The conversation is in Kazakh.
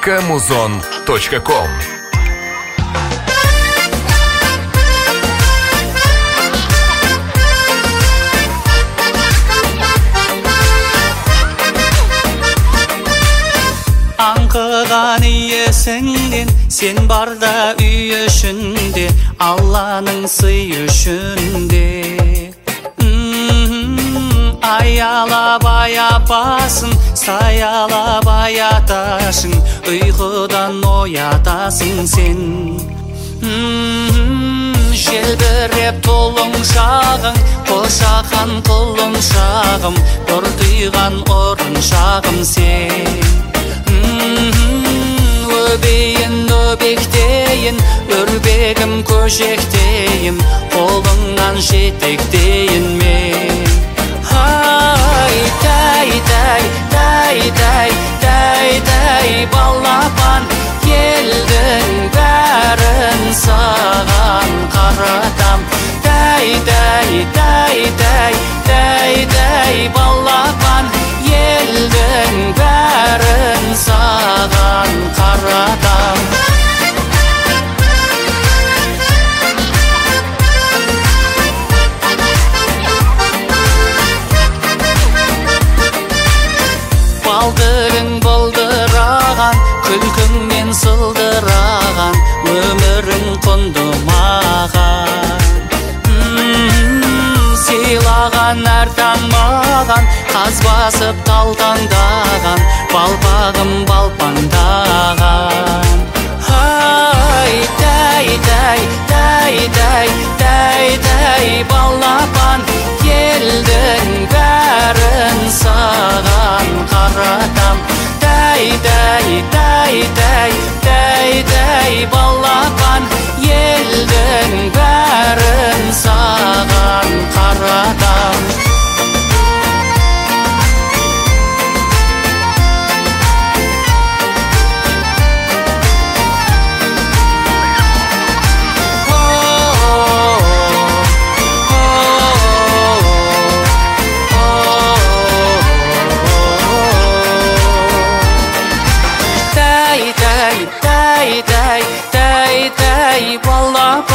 mk-muzon.com. Аңқыған иесіңден сен барда үй ішінде, Алланың сый үшінде. Аялап аяпасың, саялап аятасың, ұйқыдан оятасың сен. Желбіреп тұлың шағың, қошақан құлың шағым, бұртыйған орын шағым сен. Өбейін өбектейін, өрбегім көжектейін, қолыңнан жетектейін мен. Ай, тай, балапан, елдің бәрін саған қаратам. Тай, балапан, елдің бәрін саған қаратам. Балдырың бұлдыраған, күлкіңмен сылдыраған, өмірің құнды маған. Сыйлаған әр таң маған, қаз басып талтаңдаған, балпағым балпаңдаған. Ай, тай, балапан, елдің бәрін саған қаратам. Тай, балапан, елдің бәрін саған қаратам. Тай, балапан,